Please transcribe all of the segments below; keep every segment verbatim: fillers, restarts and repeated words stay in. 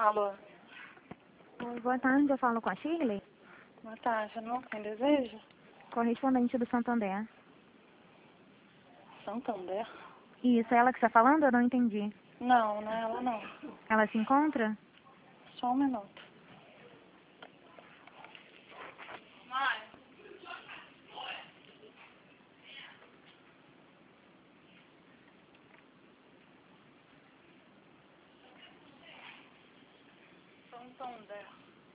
Alô, Oi, boa tarde, eu falo com a Shirley, boa tarde, não? Quem deseja? correspondente do Santander. Santander? Isso, é ela que está falando? Eu não entendi. Não, não é ela não. Ela se encontra? Só um minuto. Santander.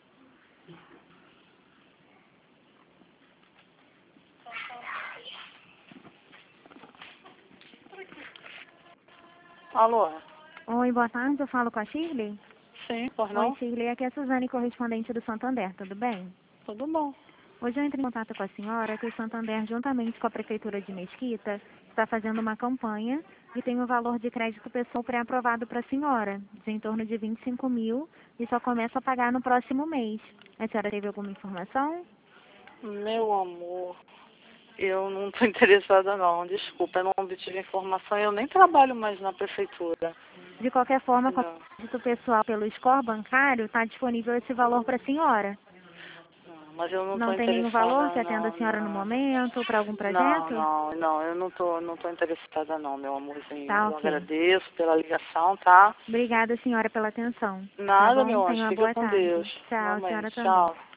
Alô? Oi, boa tarde, eu falo com a Shirley. Sim, por Oi, não? Shirley, aqui é a Suzane, correspondente do Santander, tudo bem? Tudo bom. Hoje eu entrei em contato com a senhora que o Santander, juntamente com a Prefeitura de Mesquita, está fazendo uma campanha e tem um valor de crédito pessoal pré-aprovado para a senhora, de em torno de vinte e cinco mil, e só começa a pagar no próximo mês. A senhora teve alguma informação? Meu amor, eu não tô interessada não. Desculpa, eu não obtive informação. Eu nem trabalho mais na prefeitura. De qualquer forma, com o Não, crédito pessoal pelo score bancário, está disponível esse valor para a senhora. não, mas eu não tô Não tem nenhum valor que interessada atenda a não, senhora no não. momento para algum Não, projeto? não, não, eu não tô, não tô interessada não, meu amorzinho. Tá, Eu ok. agradeço pela ligação, tá? Obrigada, senhora, pela atenção. Tá Nada, bom? meu anjo, Tenha uma fica boa com tarde. Deus. Tchau, a senhora Igualmente, também. tchau.